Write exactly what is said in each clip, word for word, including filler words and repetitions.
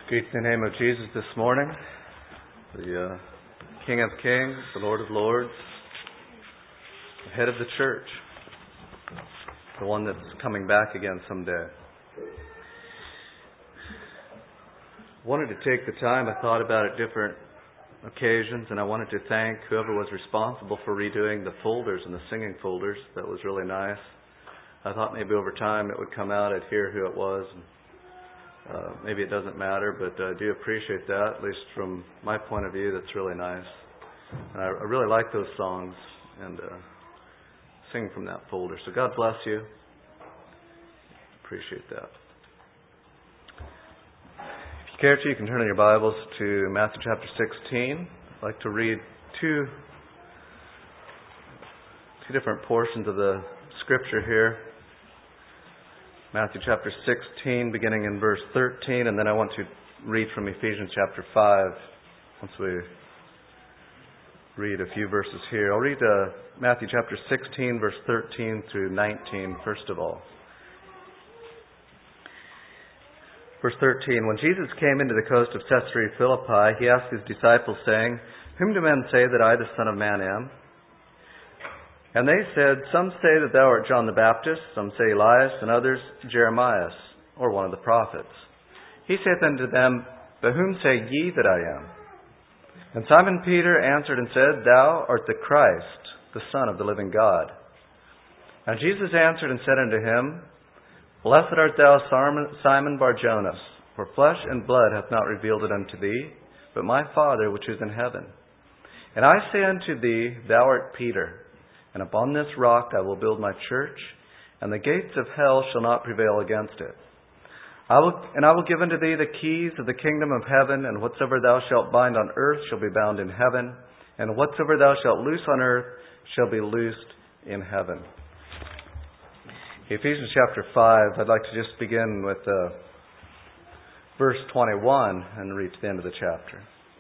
Greet the name of Jesus this morning, the uh, King of Kings, the Lord of Lords, the head of the church, the one that's coming back again someday. I wanted to take the time, I thought about it different occasions, and I wanted to thank whoever was responsible for redoing the folders and the singing folders. That was really nice. I thought maybe over time it would come out, I'd hear who it was. And, Uh, maybe it doesn't matter, but I uh, do appreciate that, at least from my point of view. That's really nice. And I, I really like those songs and uh, sing from that folder. So God bless you. Appreciate that. If you care to, you can turn in your Bibles to Matthew chapter sixteen. I'd like to read two, two different portions of the Scripture here. Matthew chapter sixteen, beginning in verse thirteen, and then I want to read from Ephesians chapter five, once we read a few verses here. I'll read uh, Matthew chapter sixteen, verse thirteen through nineteen, first of all. Verse thirteen, when Jesus came into the coast of Caesarea Philippi, he asked his disciples, saying, "Whom do men say that I, the Son of Man, am?" And they said, "Some say that thou art John the Baptist, some say Elias, and others Jeremias, or one of the prophets." He saith unto them, "But whom say ye that I am?" And Simon Peter answered and said, "Thou art the Christ, the Son of the living God." And Jesus answered and said unto him, "Blessed art thou, Simon Bar-Jonas, for flesh and blood hath not revealed it unto thee, but my Father which is in heaven. And I say unto thee, Thou art Peter, and upon this rock I will build my church, and the gates of hell shall not prevail against it. I will, and I will give unto thee the keys of the kingdom of heaven, and whatsoever thou shalt bind on earth shall be bound in heaven, and whatsoever thou shalt loose on earth shall be loosed in heaven." Ephesians chapter five, I'd like to just begin with uh, verse twenty-one and read to the end of the chapter.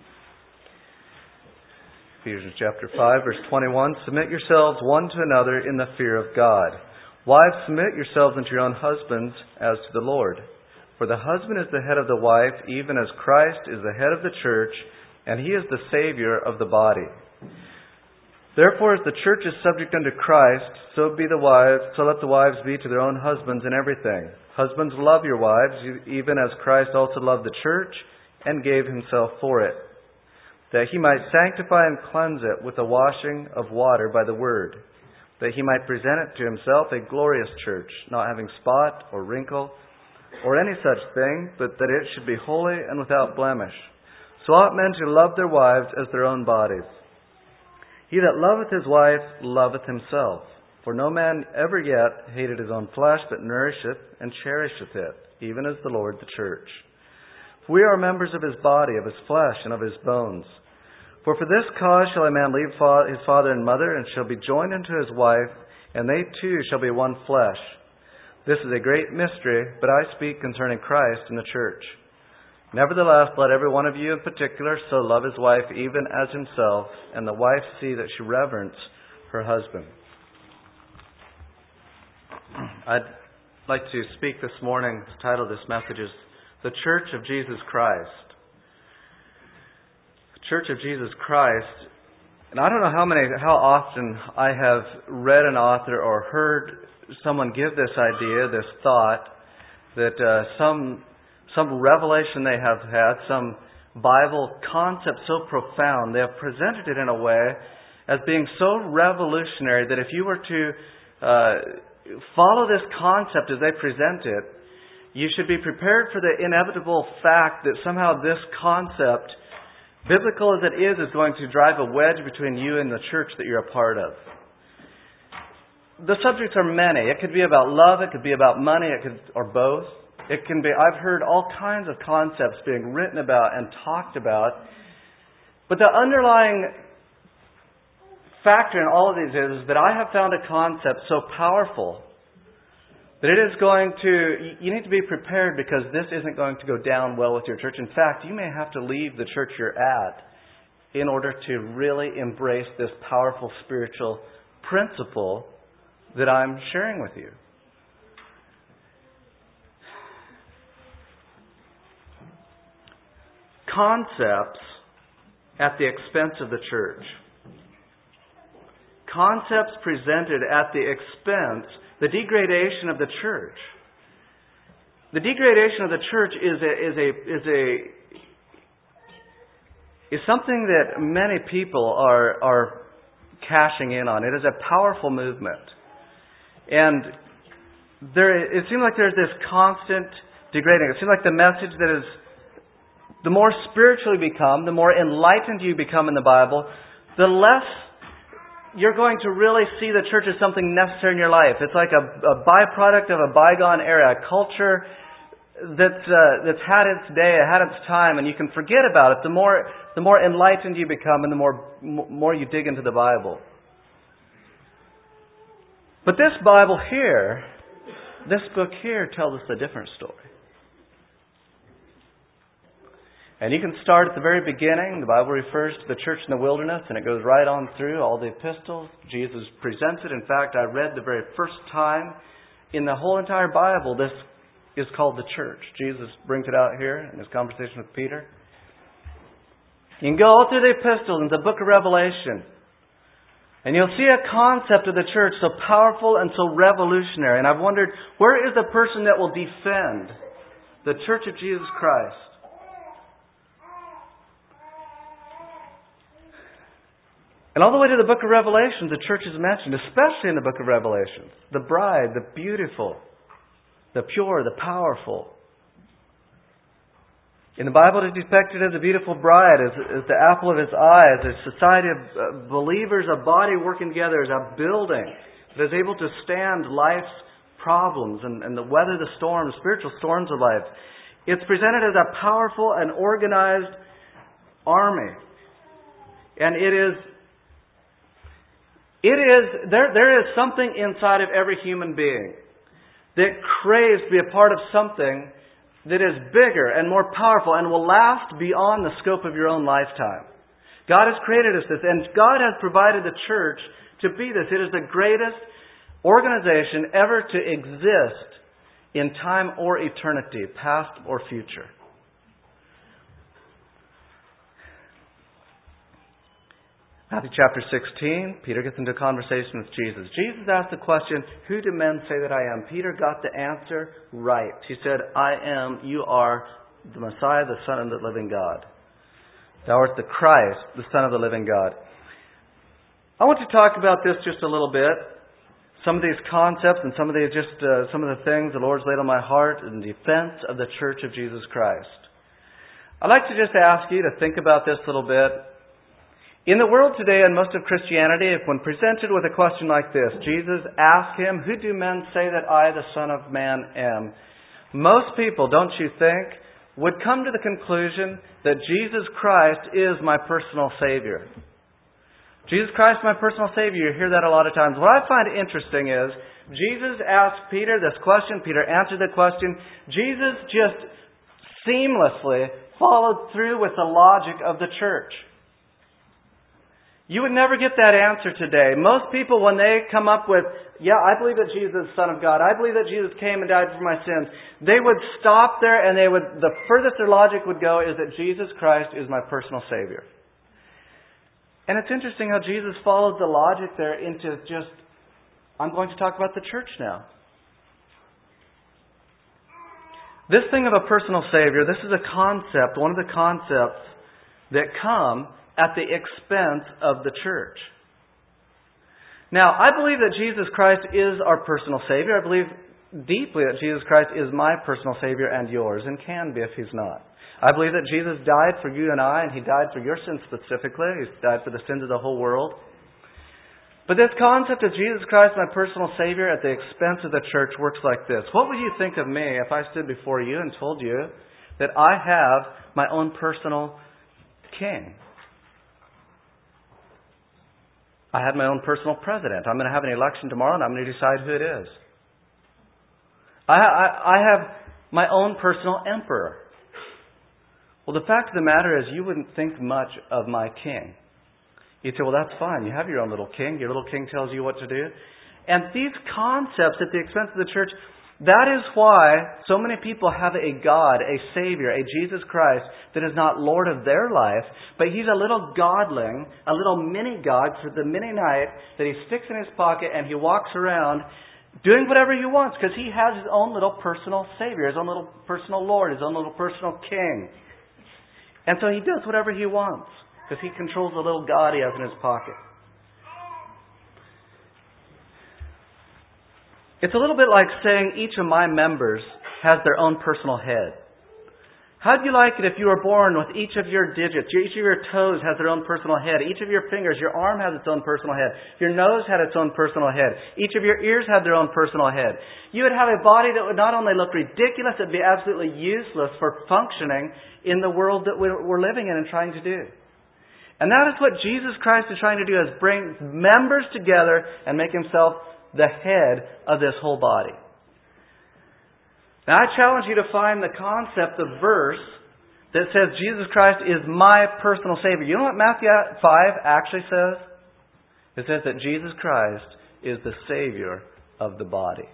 Ephesians chapter five, verse twenty-one, "Submit yourselves one to another in the fear of God. Wives, submit yourselves unto your own husbands as to the Lord. For the husband is the head of the wife, even as Christ is the head of the church, and he is the Savior of the body. Therefore, as the church is subject unto Christ, so be the wives, so let the wives be to their own husbands in everything. Husbands, love your wives, even as Christ also loved the church, and gave himself for it, that he might sanctify and cleanse it with the washing of water by the word, that he might present it to himself a glorious church, not having spot or wrinkle or any such thing, but that it should be holy and without blemish. So ought men to love their wives as their own bodies. He that loveth his wife loveth himself. For no man ever yet hated his own flesh, but nourisheth and cherisheth it, even as the Lord the church. We are members of his body, of his flesh, and of his bones. For for this cause shall a man leave his father and mother, and shall be joined unto his wife, and they two shall be one flesh. This is a great mystery, but I speak concerning Christ and the church. Nevertheless, let every one of you in particular so love his wife even as himself, and the wife see that she reverence her husband." I'd like to speak this morning, the title of this message is The Church of Jesus Christ. The Church of Jesus Christ. And I don't know how many, how often I have read an author or heard someone give this idea, this thought, that uh, some some revelation they have had, some Bible concept so profound, they have presented it in a way as being so revolutionary that if you were to uh, follow this concept as they present it, you should be prepared for the inevitable fact that somehow this concept, biblical as it is, is going to drive a wedge between you and the church that you're a part of. The subjects are many. It could be about love, it could be about money, it could, or both. It can be, I've heard all kinds of concepts being written about and talked about. But the underlying factor in all of these is, is that I have found a concept so powerful that it is going to, you need to be prepared because this isn't going to go down well with your church. In fact, you may have to leave the church you're at in order to really embrace this powerful spiritual principle that I'm sharing with you. concepts at the expense of the church. Concepts presented at the expense, the degradation of the church. The degradation of the church is a is a is a is something that many people are are cashing in on. It is a powerful movement. And there it seems like there's this constant degrading. It seems like the message that is, the more spiritual you become, the more enlightened you become in the Bible, the less you're going to really see the church as something necessary in your life. It's like a, a byproduct of a bygone era, a culture that's uh, that's had its day, had its time, and you can forget about it. The more the more enlightened you become, and the more more you dig into the Bible. But this Bible here, this book here, tells us a different story. And you can start at the very beginning. The Bible refers to the church in the wilderness, and it goes right on through all the epistles. Jesus presents it. In fact, I read the very first time in the whole entire Bible, this is called the church. Jesus brings it out here in his conversation with Peter. You can go all through the epistles and the book of Revelation, and you'll see a concept of the church so powerful and so revolutionary. And I've wondered, where is the person that will defend the church of Jesus Christ? And all the way to the book of Revelation, the church is mentioned, especially in the book of Revelation. The bride, the beautiful, the pure, the powerful. In the Bible, it is depicted as a beautiful bride, as, as the apple of his eye, as a society of uh, believers, a body working together, as a building that is able to stand life's problems and, and the weather the storms, spiritual storms of life. It's presented as a powerful and organized army. And it is It is, there, there is something inside of every human being that craves to be a part of something that is bigger and more powerful and will last beyond the scope of your own lifetime. God has created us this, and God has provided the church to be this. It is the greatest organization ever to exist in time or eternity, past or future. Matthew chapter sixteen, Peter gets into a conversation with Jesus. Jesus asked the question, "Who do men say that I am?" Peter got the answer right. He said, "I am, you are the Messiah, the Son of the living God. Thou art the Christ, the Son of the living God." I want to talk about this just a little bit. Some of these concepts and some of the just uh, some of the things the Lord's laid on my heart in defense of the Church of Jesus Christ. I'd like to just ask you to think about this a little bit. In the world today and most of Christianity, if when presented with a question like this, Jesus asked him, "Who do men say that I, the Son of Man, am?" Most people, don't you think, would come to the conclusion that Jesus Christ is my personal Savior. Jesus Christ, my personal Savior. You hear that a lot of times. What I find interesting is, Jesus asked Peter this question. Peter answered the question. Jesus just seamlessly followed through with the logic of the church. You would never get that answer today. Most people, when they come up with, "Yeah, I believe that Jesus is the Son of God. I believe that Jesus came and died for my sins," they would stop there and they would, the furthest their logic would go is that Jesus Christ is my personal Savior. And it's interesting how Jesus followed the logic there into just, I'm going to talk about the church now. This thing of a personal Savior, this is a concept, one of the concepts that come at the expense of the church. Now, I believe that Jesus Christ is our personal Savior. I believe deeply that Jesus Christ is my personal Savior and yours, and can be if He's not. I believe that Jesus died for you and I, and He died for your sins specifically. He died for the sins of the whole world. But this concept of Jesus Christ, my personal Savior, at the expense of the church works like this. What would you think of me if I stood before you and told you that I have my own personal king? I had my own personal president. I'm going to have an election tomorrow and I'm going to decide who it is. I, I, I have my own personal emperor. Well, the fact of the matter is you wouldn't think much of my king. You'd say, well, that's fine. You have your own little king. Your little king tells you what to do. And these concepts at the expense of the church, That is why so many people have a God, a Savior, a Jesus Christ that is not Lord of their life, but He's a little godling, a little mini-God for the mini-night that He sticks in His pocket and He walks around doing whatever He wants because He has His own little personal Savior, His own little personal Lord, His own little personal King. And so He does whatever He wants because He controls the little God He has in His pocket. It's a little bit like saying each of my members has their own personal head. How'd you like it if you were born with each of your digits, each of your toes has their own personal head, each of your fingers, your arm has its own personal head, your nose had its own personal head, each of your ears had their own personal head. You would have a body that would not only look ridiculous, it would be absolutely useless for functioning in the world that we're living in and trying to do. And that is what Jesus Christ is trying to do, is bring members together and make Himself the head of this whole body. Now I challenge you to find the concept, the verse that says Jesus Christ is my personal Savior. You know what Matthew five actually says? It says that Jesus Christ is the Savior of the body.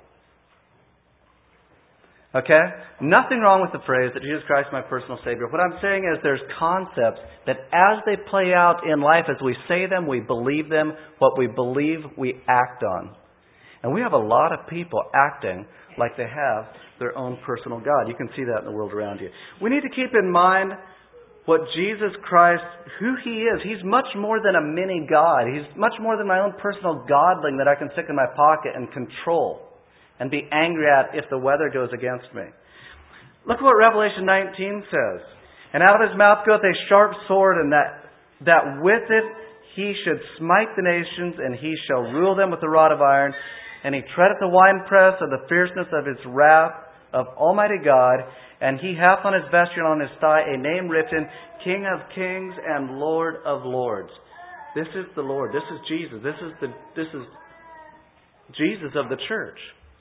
Okay? Nothing wrong with the phrase that Jesus Christ is my personal Savior. What I'm saying is there's concepts that as they play out in life, as we say them, we believe them. What we believe, we act on. And we have a lot of people acting like they have their own personal God. You can see that in the world around you. We need to keep in mind what Jesus Christ, who He is. He's much more than a mini God. He's much more than my own personal godling that I can stick in my pocket and control and be angry at if the weather goes against me. Look what Revelation nineteen says. And out of His mouth goeth a sharp sword, and that, that with it He should smite the nations, and He shall rule them with a rod of iron. And He treadeth the winepress of the fierceness of His wrath of Almighty God. And He hath on His vesture and on His thigh a name written, King of Kings and Lord of Lords. This is the Lord. This is Jesus. This is the this is Jesus of the church.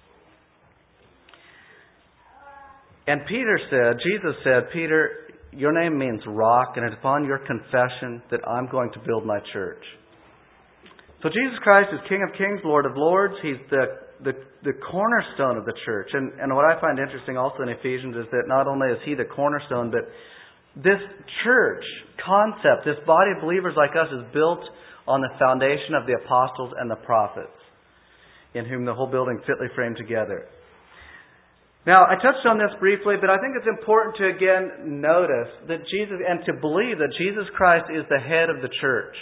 And Peter said, Jesus said, Peter, your name means rock, and it's upon your confession that I'm going to build my church. So Jesus Christ is King of Kings, Lord of Lords. He's the, the, the cornerstone of the church. And, and what I find interesting also in Ephesians is that not only is He the cornerstone, but this church concept, this body of believers like us, is built on the foundation of the apostles and the prophets, in whom the whole building fitly framed together. Now, I touched on this briefly, but I think it's important to again notice that Jesus, and to believe that Jesus Christ is the head of the church.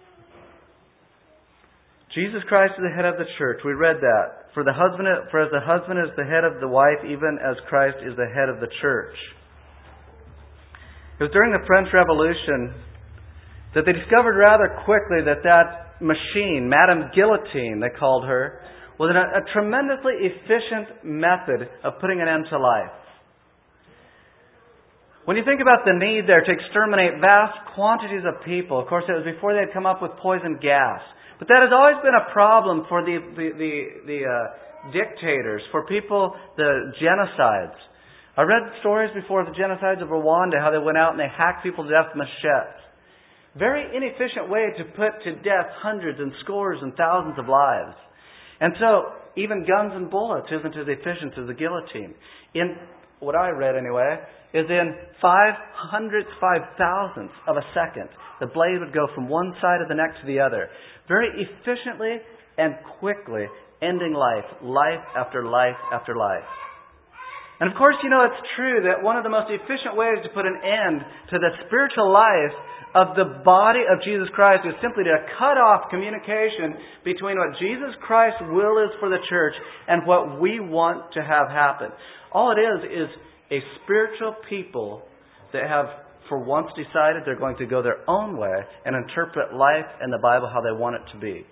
Jesus Christ is the head of the church. We read that. For the husband, for as the husband is the head of the wife, even as Christ is the head of the church. It was during the French Revolution that they discovered rather quickly that that machine, Madame Guillotine, they called her, was a, a tremendously efficient method of putting an end to life. When you think about the need there to exterminate vast quantities of people, of course it was before they had come up with poison gas. But that has always been a problem for the the the, the uh, dictators, for people, the genocides. I read stories before of the genocides of Rwanda, how they went out and they hacked people to death with machetes. Very inefficient way to put to death hundreds and scores and thousands of lives. And so, even guns and bullets isn't as efficient as a guillotine. In what I read anyway, is in five hundredths, five thousandths of a second, the blade would go from one side of the neck to the other, very efficiently and quickly, ending life, life after life after life. And of course, you know, it's true that one of the most efficient ways to put an end to the spiritual life of the body of Jesus Christ is simply to cut off communication between what Jesus Christ's will is for the church and what we want to have happen. All it is is a spiritual people that have for once decided they're going to go their own way and interpret life and the Bible how they want it to be.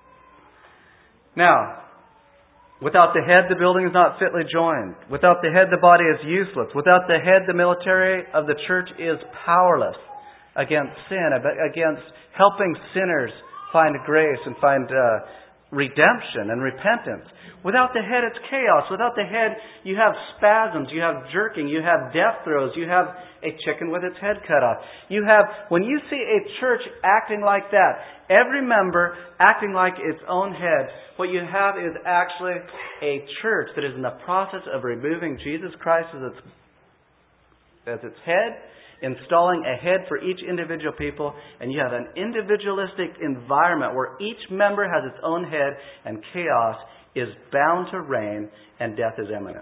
Now, without the head, the building is not fitly joined. Without the head, the body is useless. Without the head, the military of the church is powerless against sin, against helping sinners find grace and find uh, redemption and repentance. Without the head, it's chaos. Without the head, you have spasms, you have jerking, you have death throes, you have a chicken with its head cut off. You have, when you see a church acting like that, every member acting like its own head, what you have is actually a church that is in the process of removing Jesus Christ as its, as its head, installing a head for each individual people, and you have an individualistic environment where each member has its own head, and chaos is bound to reign, and death is imminent.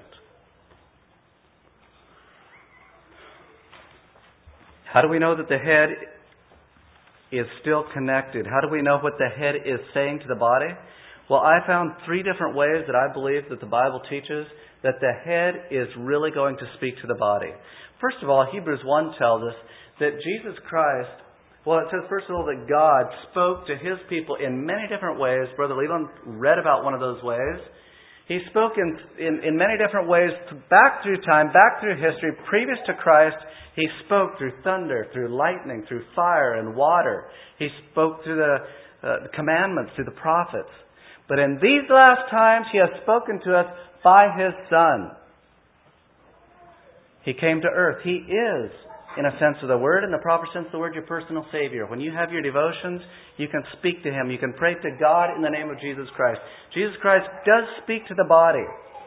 How do we know that the head is still connected? How do we know what the head is saying to the body? Well, I found three different ways that I believe that the Bible teaches that the head is really going to speak to the body. First of all, Hebrews one tells us that Jesus Christ, well, it says first of all that God spoke to His people in many different ways. Brother Leland read about one of those ways. He spoke in, in, in many different ways back through time, back through history. Previous to Christ, He spoke through thunder, through lightning, through fire and water. He spoke through the uh, commandments, through the prophets. But in these last times, He has spoken to us by His Son. He came to earth. He is, in a sense of the word, in the proper sense of the word, your personal Savior. When you have your devotions, you can speak to Him. You can pray to God in the name of Jesus Christ. Jesus Christ does speak to the body.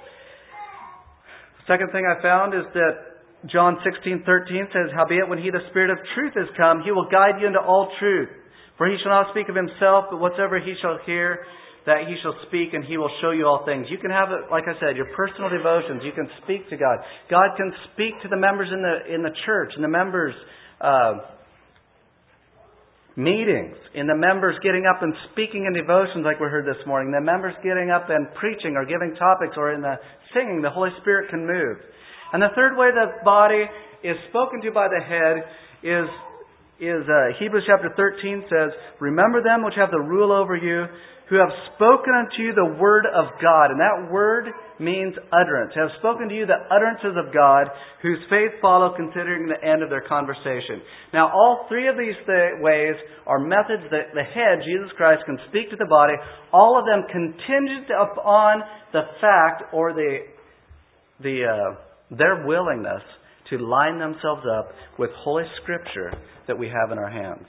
The second thing I found is that John sixteen thirteen says, "Howbeit when He, the Spirit of truth, is come, He will guide you into all truth. For He shall not speak of Himself, but whatsoever He shall hear, that He shall speak, and He will show you all things." You can have it, like I said, your personal devotions. You can speak to God. God can speak to the members in the in the church, in the members' uh, meetings, in the members getting up and speaking in devotions like we heard this morning, the members getting up and preaching or giving topics, or in the singing. The Holy Spirit can move. And the third way the body is spoken to by the head is is uh, Hebrews chapter thirteen says, "Remember them which have the rule over you, who have spoken unto you the word of God." And that word means utterance. Have spoken to you the utterances of God, whose faith follow, considering the end of their conversation. Now, all three of these th- ways are methods that the head, Jesus Christ, can speak to the body. All of them contingent upon the fact or the the uh, their willingness to line themselves up with Holy Scripture that we have in our hands.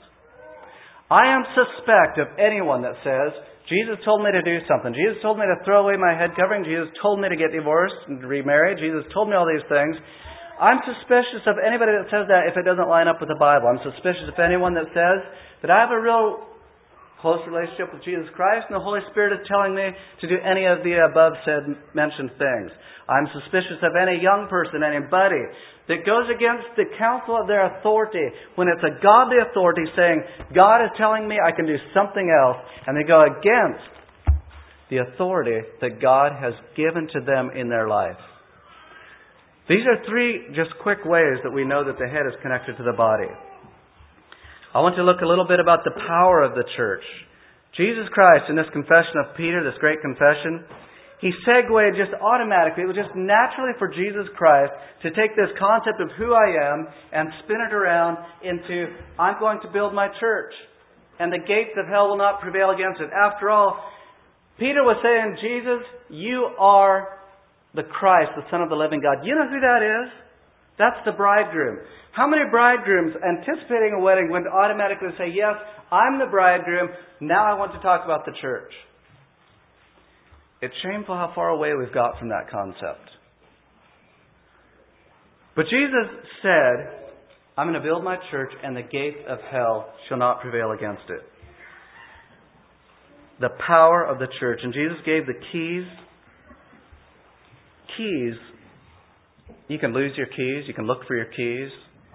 I am suspect of anyone that says, "Jesus told me to do something. Jesus told me to throw away my head covering. Jesus told me to get divorced and remarry. Jesus told me all these things." I'm suspicious of anybody that says that if it doesn't line up with the Bible. I'm suspicious of anyone that says that I have a real close relationship with Jesus Christ and the Holy Spirit is telling me to do any of the above said mentioned things. I'm suspicious of any young person, anybody that goes against the counsel of their authority when it's a godly authority saying, "God is telling me I can do something else," and they go against the authority that God has given to them in their life. These are three just quick ways that we know that the head is connected to the body. I want to look a little bit about the power of the church. Jesus Christ, in this confession of Peter, this great confession, He segued just automatically. It was just naturally for Jesus Christ to take this concept of who I am and spin it around into, "I'm going to build my church, and the gates of hell will not prevail against it." After all, Peter was saying, "Jesus, you are the Christ, the Son of the living God." You know who that is? That's the bridegroom. How many bridegrooms anticipating a wedding would automatically say, "Yes, I'm the bridegroom. Now I want to talk about the church"? It's shameful how far away we've got from that concept. But Jesus said, "I'm going to build my church, and the gates of hell shall not prevail against it." The power of the church. And Jesus gave the keys. Keys. You can lose your keys. You can look for your keys.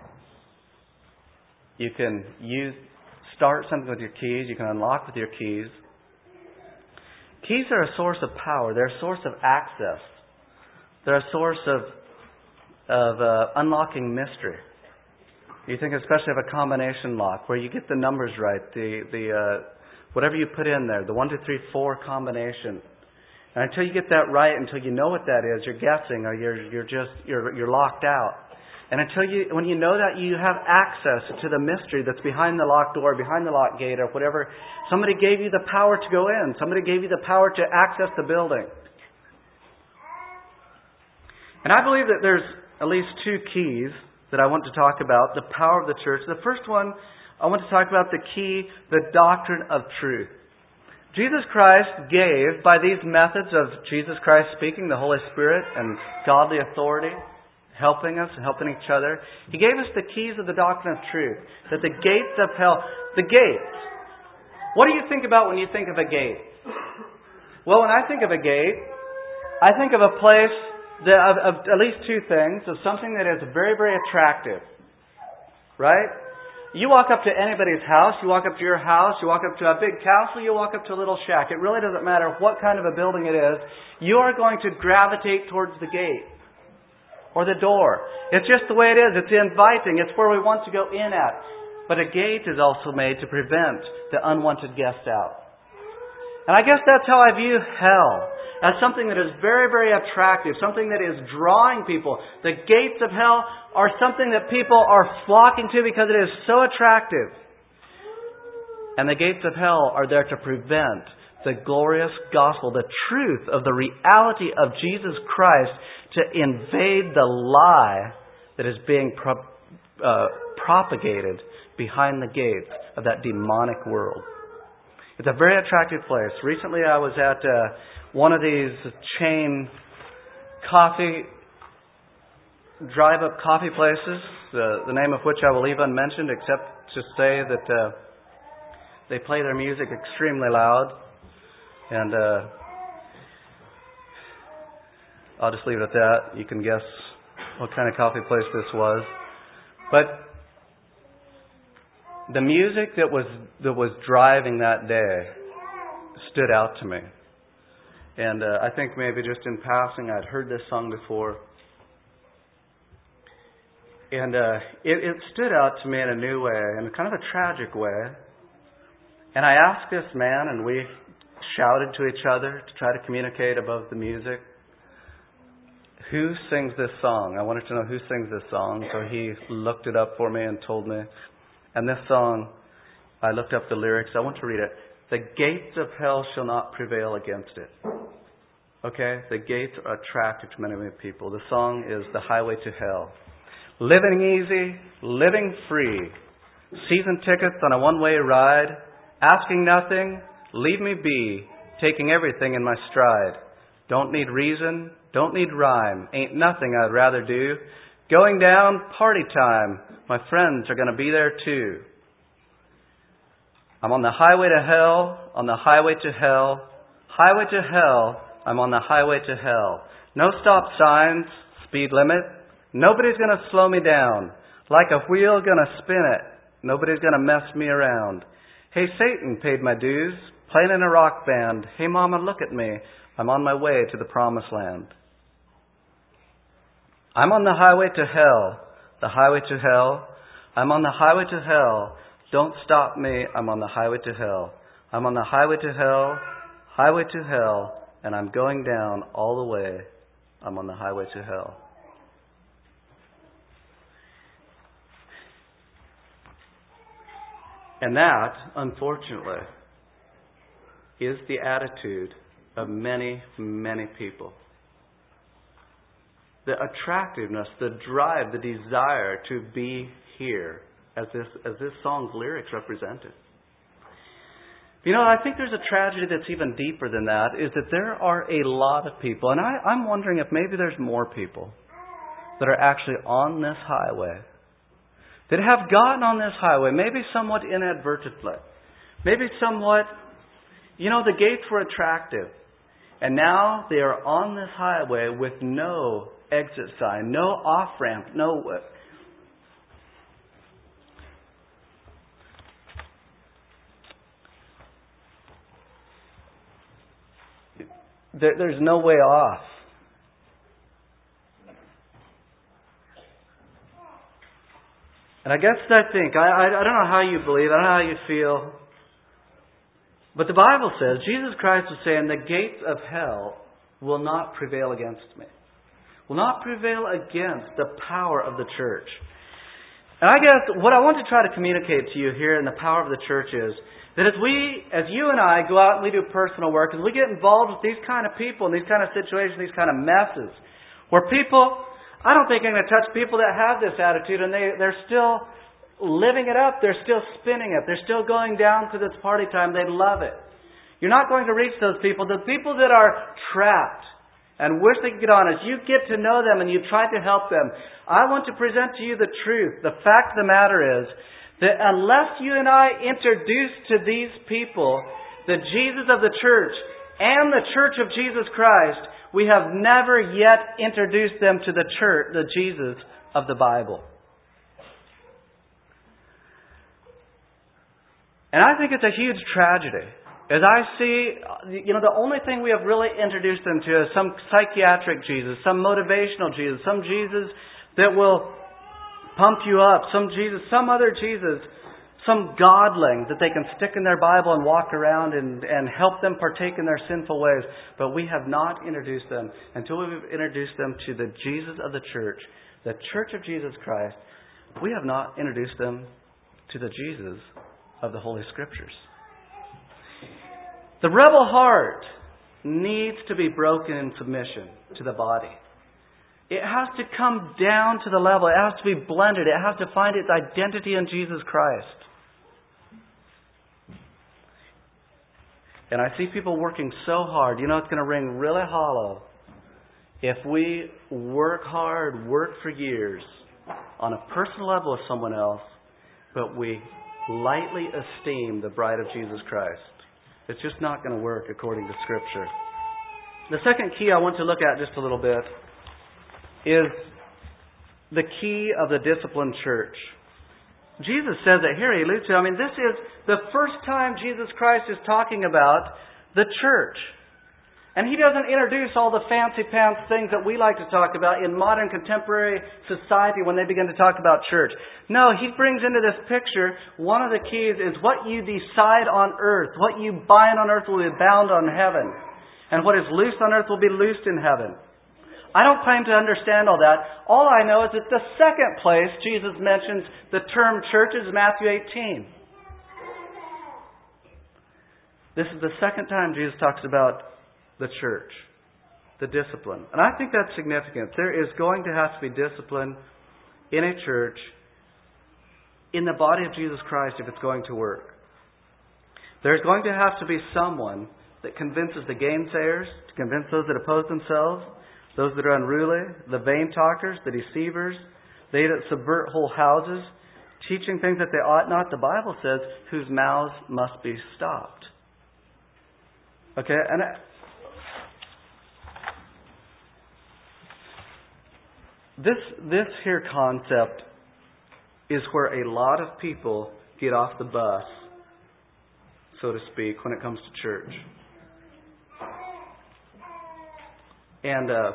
You can use, start something with your keys. You can unlock with your keys. Keys are a source of power. They're a source of access. They're a source of of uh, unlocking mystery. You think especially of a combination lock where you get the numbers right, the the uh, whatever you put in there, the one, two, three, four combination. And until you get that right, until you know what that is, you're guessing or you're you're just you're you're locked out. And until you, when you know that, you have access to the mystery that's behind the locked door, behind the locked gate, or whatever. Somebody gave you the power to go in. Somebody gave you the power to access the building. And I believe that there's at least two keys that I want to talk about, the power of the church. The first one, I want to talk about the key, the doctrine of truth. Jesus Christ gave, by these methods of Jesus Christ speaking, the Holy Spirit, and godly authority, helping us, helping each other, He gave us the keys of the doctrine of truth. That the gates of hell, the gates. What do you think about when you think of a gate? Well, when I think of a gate, I think of a place that, of, of at least two things, of something that is very, very attractive. Right? You walk up to anybody's house, you walk up to your house, you walk up to a big castle, you walk up to a little shack. It really doesn't matter what kind of a building it is. You are going to gravitate towards the gate. Or the door. It's just the way it is. It's inviting. It's where we want to go in at. But a gate is also made to prevent the unwanted guest out. And I guess that's how I view hell. As something that is very, very attractive. Something that is drawing people. The gates of hell are something that people are flocking to because it is so attractive. And the gates of hell are there to prevent the glorious gospel, the truth of the reality of Jesus Christ, to invade the lie that is being pro- uh, propagated behind the gates of that demonic world. It's a very attractive place. Recently I was at uh, one of these chain coffee, drive-up coffee places, the, the name of which I will leave unmentioned, except to say that uh, they play their music extremely loud. And uh, I'll just leave it at that. You can guess what kind of coffee place this was. But the music that was that was driving that day stood out to me. And uh, I think maybe just in passing I'd heard this song before. And uh, it, it stood out to me in a new way, in kind of a tragic way. And I asked this man, and we shouted to each other to try to communicate above the music. Who sings this song? I wanted to know who sings this song. So he looked it up for me and told me. And this song, I looked up the lyrics. I want to read it. The gates of hell shall not prevail against it. Okay? The gates are attractive to many, many people. The song is The Highway to Hell. Living easy, living free. Season tickets on a one-way ride. Asking nothing, leave me be. Taking everything in my stride. Don't need reason, don't need rhyme. Ain't nothing I'd rather do. Going down, party time. My friends are going to be there too. I'm on the highway to hell, on the highway to hell. Highway to hell, I'm on the highway to hell. No stop signs, speed limit. Nobody's going to slow me down. Like a wheel going to spin it. Nobody's going to mess me around. Hey, Satan paid my dues, playing in a rock band. Hey, Mama, look at me. I'm on my way to the promised land. I'm on the highway to hell, the highway to hell. I'm on the highway to hell. Don't stop me. I'm on the highway to hell. I'm on the highway to hell, highway to hell, and I'm going down all the way. I'm on the highway to hell. And that, unfortunately, is the attitude of many, many people. The attractiveness, the drive, the desire to be here, as this as this song's lyrics represented. You know, I think there's a tragedy that's even deeper than that, is that there are a lot of people, and I, I'm wondering if maybe there's more people that are actually on this highway, that have gotten on this highway, maybe somewhat inadvertently, maybe somewhat, you know, the gates were attractive, and now they are on this highway with no exit sign, no off-ramp, no... There, there's no way off. And I guess I think, I, I, I don't know how you believe, I don't know how you feel, but the Bible says, Jesus Christ was saying, the gates of hell will not prevail against me. will not prevail against the power of the church. And I guess what I want to try to communicate to you here in the power of the church is that as we, as you and I go out and we do personal work, as we get involved with these kind of people and these kind of situations, these kind of messes, where people, I don't think I'm going to touch people that have this attitude and they, they're still living it up, they're still spinning it, they're still going down because it's party time, they love it. You're not going to reach those people. The people that are trapped and wish they could get on, as you get to know them and you try to help them, I want to present to you the truth. The fact of the matter is that unless you and I introduce to these people the Jesus of the church and the church of Jesus Christ, we have never yet introduced them to the church, the Jesus of the Bible. And I think it's a huge tragedy. As I see, you know, the only thing we have really introduced them to is some psychiatric Jesus, some motivational Jesus, some Jesus that will pump you up, some Jesus, some other Jesus, some godling that they can stick in their Bible and walk around and, and help them partake in their sinful ways. But we have not introduced them until we've introduced them to the Jesus of the church, the church of Jesus Christ. We have not introduced them to the Jesus of the Holy Scriptures. The rebel heart needs to be broken in submission to the body. It has to come down to the level. It has to be blended. It has to find its identity in Jesus Christ. And I see people working so hard. You know, it's going to ring really hollow if we work hard, work for years on a personal level with someone else, but we lightly esteem the bride of Jesus Christ. It's just not going to work according to Scripture. The second key I want to look at just a little bit is the key of the disciplined church. Jesus says it here. He alludes to it. I mean, this is the first time Jesus Christ is talking about the church. And He doesn't introduce all the fancy pants things that we like to talk about in modern contemporary society when they begin to talk about church. No, He brings into this picture, one of the keys is what you decide on earth. What you bind on earth will be bound on heaven. And what is loosed on earth will be loosed in heaven. I don't claim to understand all that. All I know is that the second place Jesus mentions the term church is Matthew eighteen. This is the second time Jesus talks about the church, the discipline. And I think that's significant. There is going to have to be discipline in a church, in the body of Jesus Christ, if it's going to work. There's going to have to be someone that convinces the gainsayers, to convince those that oppose themselves, those that are unruly, the vain talkers, the deceivers, they that subvert whole houses, teaching things that they ought not. The Bible says, whose mouths must be stopped. Okay, and I, This this here concept is where a lot of people get off the bus, so to speak, when it comes to church. And uh,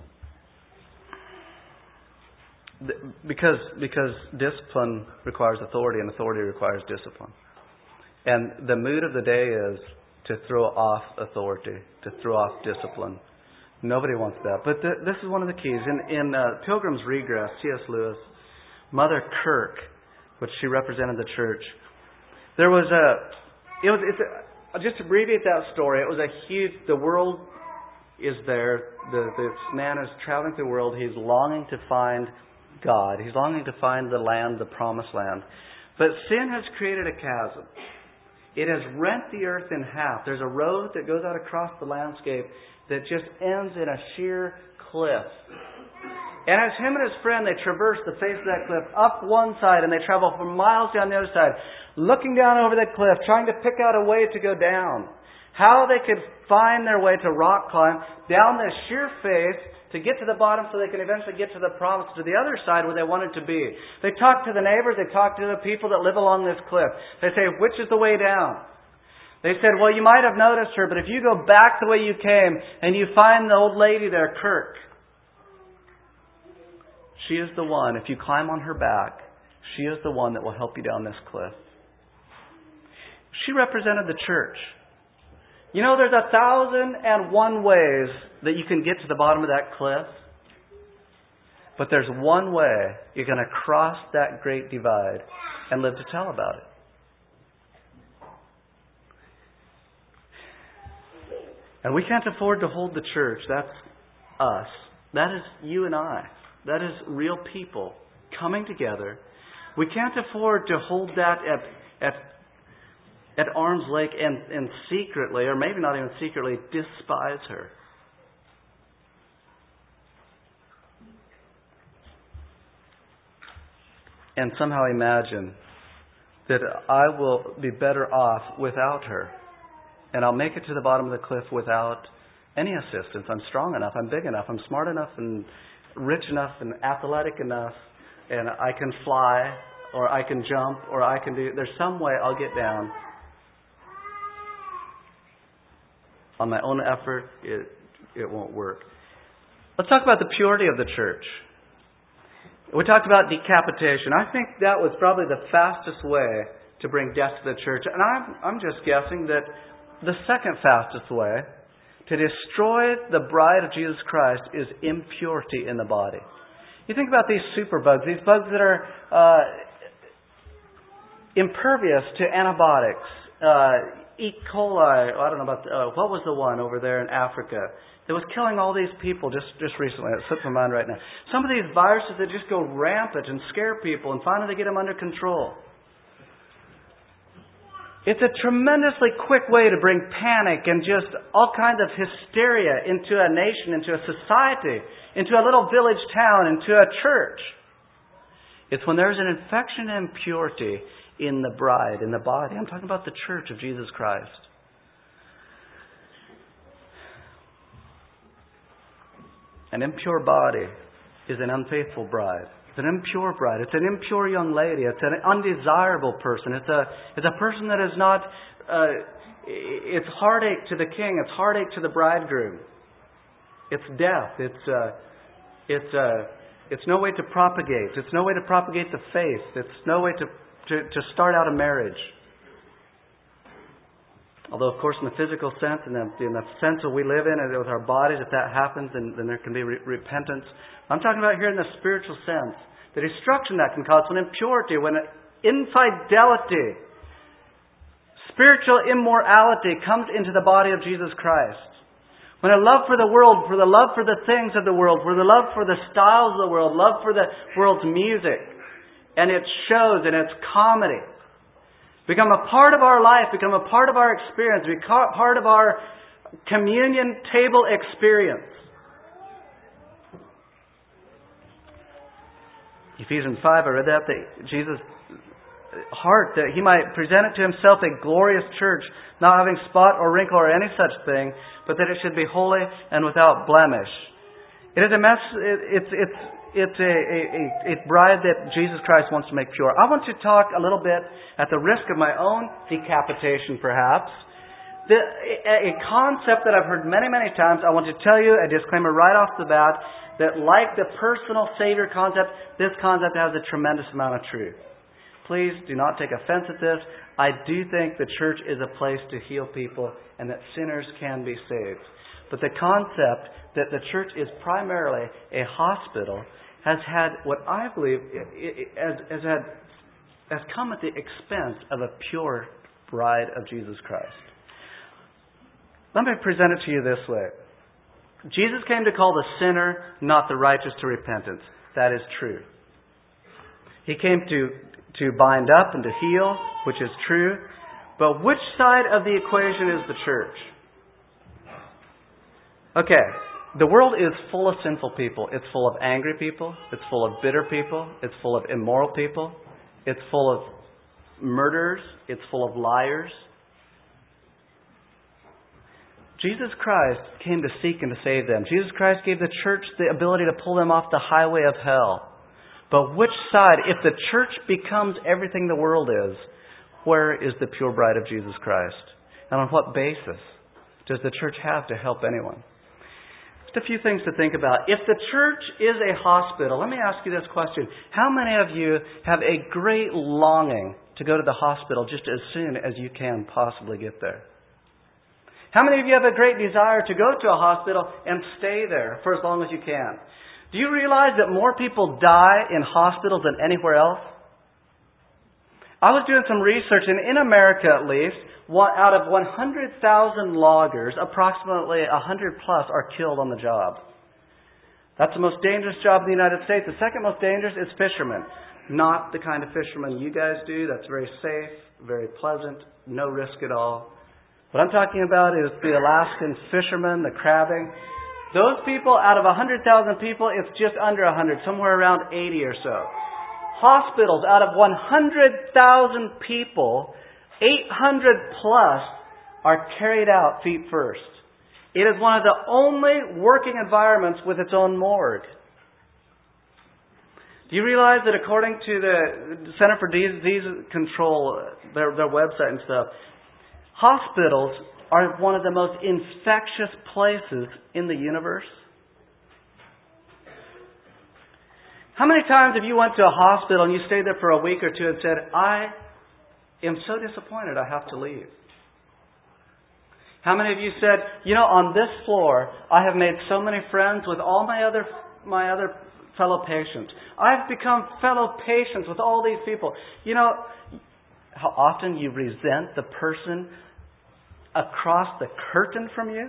th- because because discipline requires authority, and authority requires discipline. And the mood of the day is to throw off authority, to throw off discipline. Nobody wants that. But th- this is one of the keys. In, in uh, Pilgrim's Regress, C S Lewis, Mother Kirk, which she represented the church, there was a... It was it's a, just to abbreviate that story, it was a huge... The world is there. The, this man is traveling through the world. He's longing to find God. He's longing to find the land, the promised land. But sin has created a chasm. It has rent the earth in half. There's a road that goes out across the landscape that just ends in a sheer cliff. And as him and his friend, they traverse the face of that cliff up one side, and they travel for miles down the other side, looking down over that cliff, trying to pick out a way to go down. How they could find their way to rock climb down this sheer face to get to the bottom so they can eventually get to the promise, to the other side where they wanted to be. They talk to the neighbors, they talk to the people that live along this cliff. They say, which is the way down? They said, well, you might have noticed her, but if you go back the way you came and you find the old lady there, Kirk, she is the one. If you climb on her back, she is the one that will help you down this cliff. She represented the church. You know, there's a thousand and one ways that you can get to the bottom of that cliff. But there's one way you're going to cross that great divide and live to tell about it. And we can't afford to hold the church. That's us. That is you and I. That is real people coming together. We can't afford to hold that at at, at arm's length and, and secretly, or maybe not even secretly, despise her. And somehow imagine that I will be better off without her. And I'll make it to the bottom of the cliff without any assistance. I'm strong enough, I'm big enough, I'm smart enough and rich enough and athletic enough, and I can fly, or I can jump, or I can do... There's some way I'll get down. On my own effort, it, it won't work. Let's talk about the purity of the church. We talked about decapitation. I think that was probably the fastest way to bring death to the church. And I'm, I'm just guessing that the second fastest way to destroy the bride of Jesus Christ is impurity in the body. You think about these superbugs, these bugs that are uh, impervious to antibiotics. Uh, E. coli, I don't know about, the, uh, what was the one over there in Africa that was killing all these people just, just recently? It slipped my mind right now. Some of these viruses that just go rampant and scare people, and finally they get them under control. It's a tremendously quick way to bring panic and just all kinds of hysteria into a nation, into a society, into a little village town, into a church. It's when there's an infection and impurity in the bride, in the body. I'm talking about the church of Jesus Christ. An impure body is an unfaithful bride. It's an impure bride. It's an impure young lady. It's an undesirable person. It's a it's a person that is not... Uh, it's heartache to the king. It's heartache to the bridegroom. It's death. It's uh, it's uh, it's no way to propagate. It's no way to propagate the faith. It's no way to to, to start out a marriage. Although, of course, in the physical sense, in the, in the sense that we live in, and with our bodies, if that happens, then, then there can be re- repentance. I'm talking about here in the spiritual sense. The destruction that can cause, when impurity, when infidelity, spiritual immorality comes into the body of Jesus Christ. When a love for the world, for the love for the things of the world, for the love for the styles of the world, love for the world's music, and its shows and its comedy, become a part of our life, become a part of our experience, become part of our communion table experience. Ephesians five, I read that, that Jesus' heart, that He might present it to Himself a glorious church, not having spot or wrinkle or any such thing, but that it should be holy and without blemish. It is a mess. It, it's it's it's a, a, a bride that Jesus Christ wants to make pure. I want to talk a little bit, at the risk of my own decapitation, perhaps, the, a, a concept that I've heard many, many times. I want to tell you a disclaimer right off the bat that, like the personal Savior concept, this concept has a tremendous amount of truth. Please do not take offense at this. I do think the church is a place to heal people and that sinners can be saved. But the concept that the church is primarily a hospital has had what I believe has, has had has come at the expense of a pure bride of Jesus Christ. Let me present it to you this way. Jesus came to call the sinner, not the righteous, to repentance. That is true. He came to, to bind up and to heal, which is true. But which side of the equation is the church? Okay, the world is full of sinful people. It's full of angry people. It's full of bitter people. It's full of immoral people. It's full of murderers. It's full of liars. Jesus Christ came to seek and to save them. Jesus Christ gave the church the ability to pull them off the highway of hell. But which side, if the church becomes everything the world is, where is the pure bride of Jesus Christ? And on what basis does the church have to help anyone? Just a few things to think about. If the church is a hospital, let me ask you this question. How many of you have a great longing to go to the hospital just as soon as you can possibly get there? How many of you have a great desire to go to a hospital and stay there for as long as you can? Do you realize that more people die in hospitals than anywhere else? I was doing some research, and in America at least, one, out of one hundred thousand loggers, approximately one hundred plus are killed on the job. That's the most dangerous job in the United States. The second most dangerous is fishermen. Not the kind of fishermen you guys do. That's very safe, very pleasant, no risk at all. What I'm talking about is the Alaskan fishermen, the crabbing. Those people, out of one hundred thousand people, it's just under one hundred, somewhere around eighty or so. Hospitals, out of one hundred thousand people, eight hundred plus are carried out feet first. It is one of the only working environments with its own morgue. Do you realize that according to the Center for Disease Control, their, their website and stuff, hospitals are one of the most infectious places in the universe? How many times have you went to a hospital and you stayed there for a week or two and said, I am so disappointed I have to leave? How many of you said, you know, on this floor, I have made so many friends with all my other my other fellow patients. I've become fellow patients with all these people. You know, how often you resent the person across the curtain from you?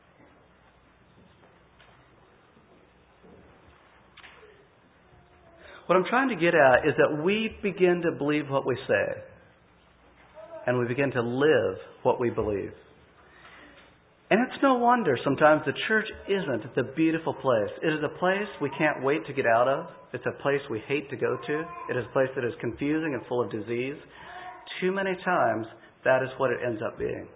What I'm trying to get at is that we begin to believe what we say. And we begin to live what we believe. And it's no wonder sometimes the church isn't the beautiful place. It is a place we can't wait to get out of. It's a place we hate to go to. It is a place that is confusing and full of disease. Too many times, that is what it ends up being.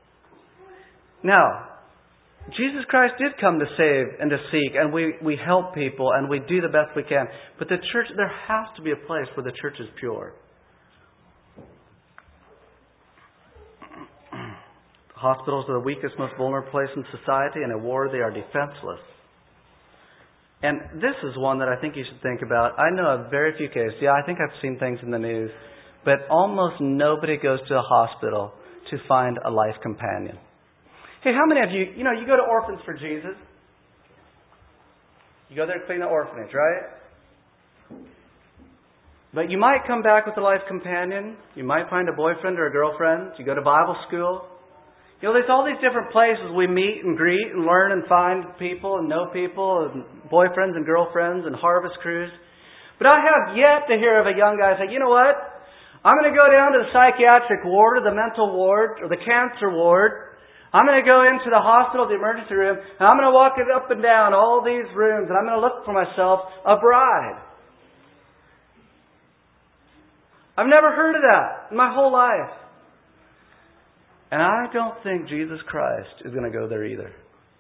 Now, Jesus Christ did come to save and to seek, and we, we help people, and we do the best we can. But the church, there has to be a place where the church is pure. Hospitals are the weakest, most vulnerable place in society. In a war, they are defenseless. And this is one that I think you should think about. I know of very few cases. Yeah, I think I've seen things in the news. But almost nobody goes to a hospital to find a life companion. Hey, how many of you, you know, you go to Orphans for Jesus. You go there to clean the orphanage, right? But you might come back with a life companion. You might find a boyfriend or a girlfriend. You go to Bible school. You know, there's all these different places we meet and greet and learn and find people and know people and boyfriends and girlfriends and harvest crews. But I have yet to hear of a young guy say, you know what? I'm going to go down to the psychiatric ward or the mental ward or the cancer ward. I'm going to go into the hospital, the emergency room, and I'm going to walk it up and down all these rooms, and I'm going to look for myself a bride. I've never heard of that in my whole life. And I don't think Jesus Christ is going to go there either.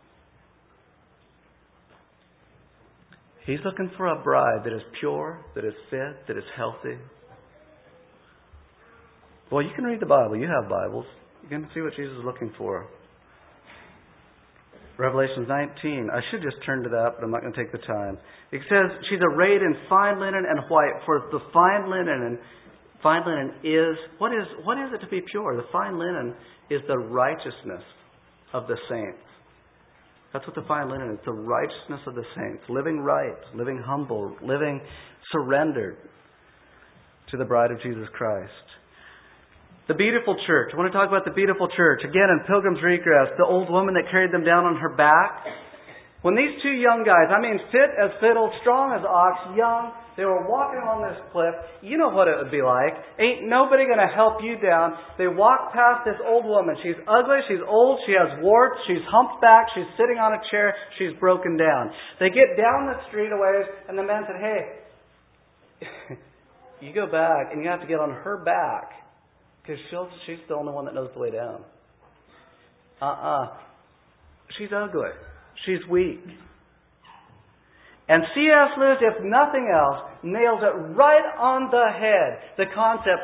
He's looking for a bride that is pure, that is fit, that is healthy. Well, you can read the Bible. You have Bibles. You can see what Jesus is looking for. Revelation nineteen. I should just turn to that, but I'm not going to take the time. It says, she's arrayed in fine linen and white. For the fine linen and fine linen is, what is what is it to be pure? The fine linen is the righteousness of the saints. That's what the fine linen is, the righteousness of the saints. Living right, living humble, living surrendered to the bride of Jesus Christ. The beautiful church. I want to talk about the beautiful church. Again, in Pilgrim's Regress, the old woman that carried them down on her back. When these two young guys, I mean fit as fiddle, strong as ox, young, they were walking along this cliff. You know what it would be like. Ain't nobody going to help you down. They walk past this old woman. She's ugly, she's old, she has warts, she's humped back, she's sitting on a chair, she's broken down. They get down the street a ways, and the man said, hey, you go back, and you have to get on her back, because she's the only one that knows the way down. Uh-uh. She's ugly. She's weak. And C S Lewis, if nothing else, nails it right on the head. The concept,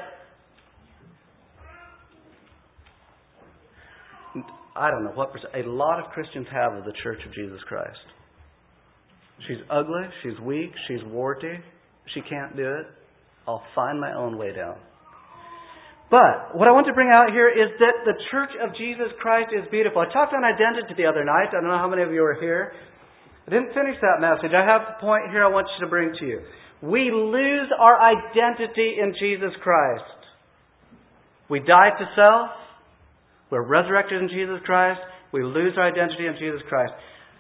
I don't know what percent, a lot of Christians have of the Church of Jesus Christ. She's ugly, she's weak, she's warty, she can't do it. I'll find my own way down. But what I want to bring out here is that the Church of Jesus Christ is beautiful. I talked on identity the other night. I don't know how many of you were here. I didn't finish that message. I have the point here I want you to bring to you. We lose our identity in Jesus Christ. We die to self. We're resurrected in Jesus Christ. We lose our identity in Jesus Christ.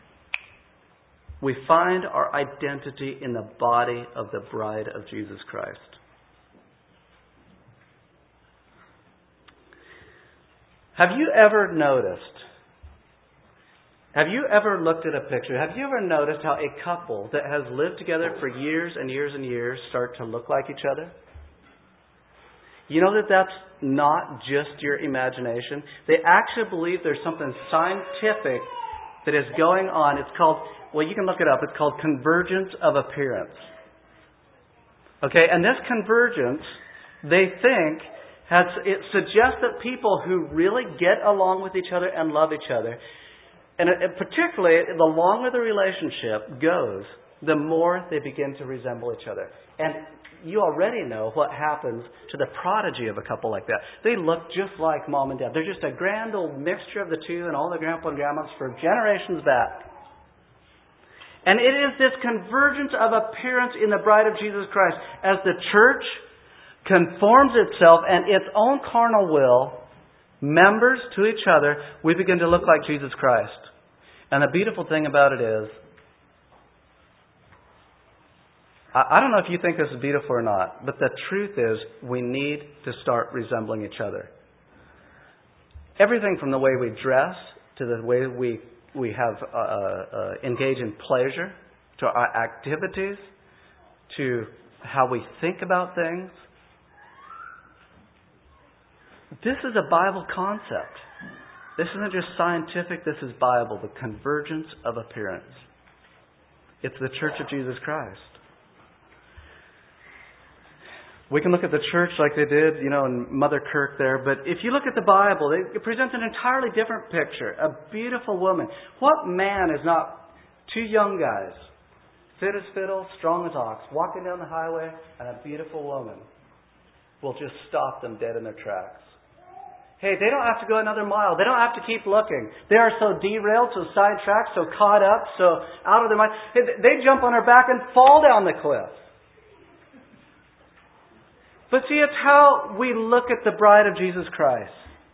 We find our identity in the body of the bride of Jesus Christ. Have you ever noticed, have you ever looked at a picture, have you ever noticed how a couple that has lived together for years and years and years start to look like each other? You know that that's not just your imagination. They actually believe there's something scientific that is going on. It's called, well, you can look it up. It's called convergence of appearance. Okay, and this convergence, they think, has it suggests that people who really get along with each other and love each other, and particularly the longer the relationship goes, the more they begin to resemble each other. And you already know what happens to the prodigy of a couple like that. They look just like mom and dad. They're just a grand old mixture of the two and all the grandpa and grandmas for generations back. And it is this convergence of appearance in the bride of Jesus Christ. As the church conforms itself and its own carnal will, members to each other, we begin to look like Jesus Christ. And the beautiful thing about it is, I don't know if you think this is beautiful or not, but the truth is we need to start resembling each other. Everything from the way we dress to the way we we have uh, uh, engage in pleasure, to our activities, to how we think about things. This is a Bible concept. This isn't just scientific, this is Bible, the convergence of appearance. It's the Church of Jesus Christ. We can look at the church like they did, you know, in Mother Kirk there, but if you look at the Bible, it presents an entirely different picture. A beautiful woman. What man is not two young guys, fit as fiddle, strong as ox, walking down the highway, and a beautiful woman will just stop them dead in their tracks? Hey, they don't have to go another mile. They don't have to keep looking. They are so derailed, so sidetracked, so caught up, so out of their mind. They jump on her back and fall down the cliff. But see, it's how we look at the bride of Jesus Christ.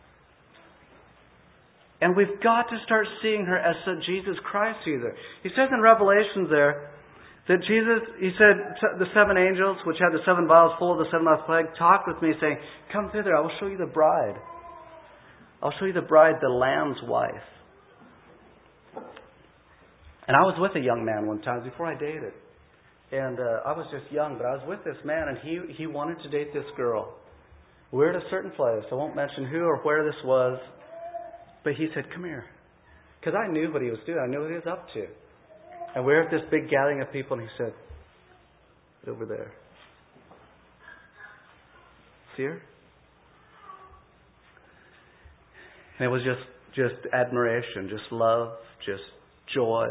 And we've got to start seeing her as Jesus Christ sees her. He says in Revelations there that Jesus, he said, the seven angels, which had the seven vials full of the seven last plague, talked with me saying, come thither, I will show you the bride. I'll show you the bride, the Lamb's wife. And I was with a young man one time before I dated. And uh, I was just young, but I was with this man, and he, he wanted to date this girl. We were at a certain place. I won't mention who or where this was. But he said, come here. Because I knew what he was doing. I knew what he was up to. And we were at this big gathering of people, and he said, over there. See her? And it was just, just admiration, just love, just joy.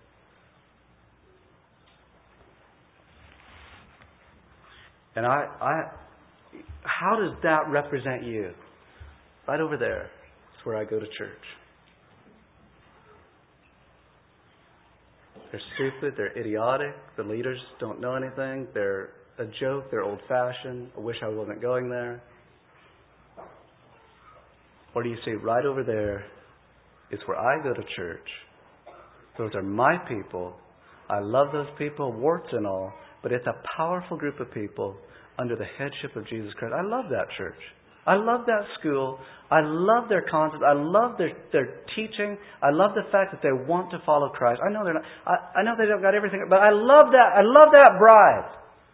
And I, I, how does that represent you? Right over there is where I go to church. They're stupid, they're idiotic, the leaders don't know anything, they're a joke, they're old-fashioned, I wish I wasn't going there. Or do you see, right over there is where I go to church. Those are my people. I love those people, warts and all. But it's a powerful group of people under the headship of Jesus Christ. I love that church. I love that school. I love their concepts. I love their, their teaching. I love the fact that they want to follow Christ. I know they're not. I, I know they don't got everything, but I love that. I love that bride.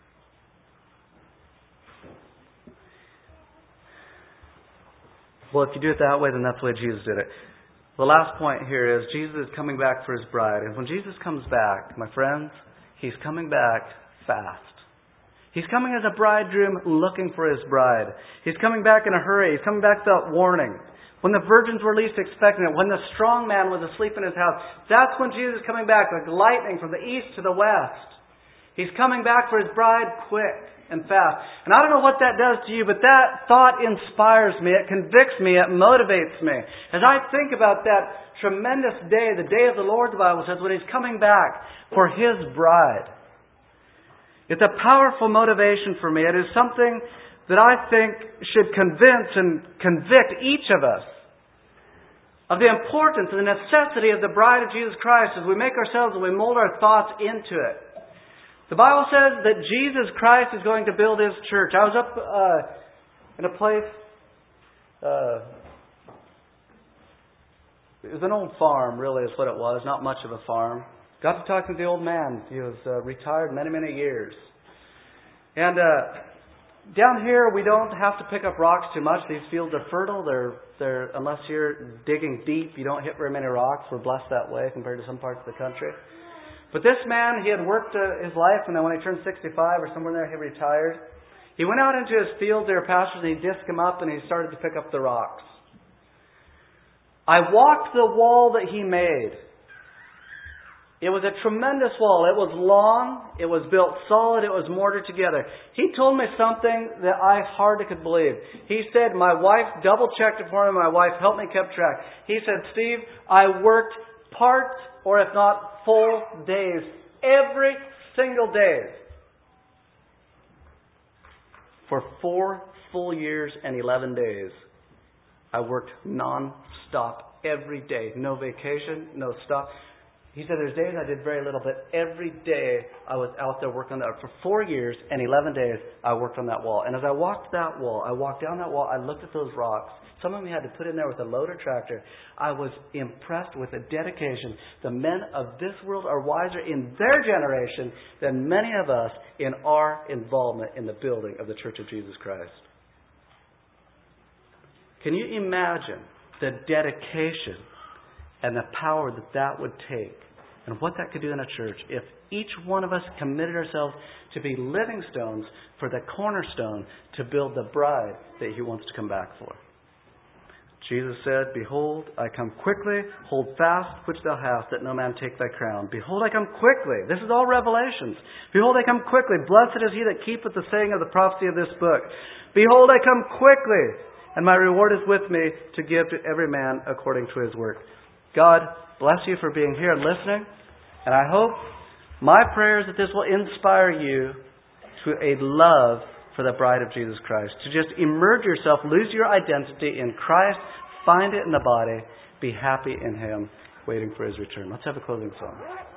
Well, if you do it that way, then that's the way Jesus did it. The last point here is Jesus is coming back for His bride. And when Jesus comes back, my friends, He's coming back fast. He's coming as a bridegroom looking for his bride. He's coming back in a hurry. He's coming back without warning. When the virgins were least expecting it, when the strong man was asleep in his house, that's when Jesus is coming back like lightning from the east to the west. He's coming back for His bride quick and fast. And I don't know what that does to you, but that thought inspires me. It convicts me. It motivates me. As I think about that tremendous day, the day of the Lord, the Bible says, when He's coming back for His bride. It's a powerful motivation for me. It is something that I think should convince and convict each of us of the importance and the necessity of the bride of Jesus Christ as we make ourselves and we mold our thoughts into it. The Bible says that Jesus Christ is going to build His church. I was up uh, in a place, uh, it was an old farm, really, is what it was. Not much of a farm. Got to talking to the old man. He was uh, retired many, many years. And uh, down here, we don't have to pick up rocks too much. These fields are fertile. They're, they're unless you're digging deep, you don't hit very many rocks. We're blessed that way compared to some parts of the country. But this man, he had worked uh, his life, and then when he turned sixty-five or somewhere there, he retired. He went out into his fields, there were pastures, and he disked them up, and he started to pick up the rocks. I walked the wall that he made. It was a tremendous wall. It was long. It was built solid. It was mortared together. He told me something that I hardly could believe. He said, my wife double-checked it for me. My wife helped me keep track. He said, Steve, I worked part, or if not full days, every single day. For four full years and eleven days, I worked non-stop every day. No vacation, no stop. He said there's days I did very little, but every day I was out there working on that. For four years and eleven days, I worked on that wall. And as I walked that wall, I walked down that wall, I looked at those rocks. Some of them we had to put in there with a loader tractor. I was impressed with the dedication. The men of this world are wiser in their generation than many of us in our involvement in the building of the Church of Jesus Christ. Can you imagine the dedication and the power that that would take and what that could do in a church if each one of us committed ourselves to be living stones for the cornerstone to build the bride that He wants to come back for? Jesus said, Behold, I come quickly, hold fast which thou hast, that no man take thy crown. Behold, I come quickly. This is all Revelations. Behold, I come quickly. Blessed is he that keepeth the saying of the prophecy of this book. Behold, I come quickly, and my reward is with me to give to every man according to his work. God bless you for being here and listening. And I hope my prayer is that this will inspire you to a love for the bride of Jesus Christ. To just immerse yourself, lose your identity in Christ, find it in the body, be happy in Him, waiting for His return. Let's have a closing song.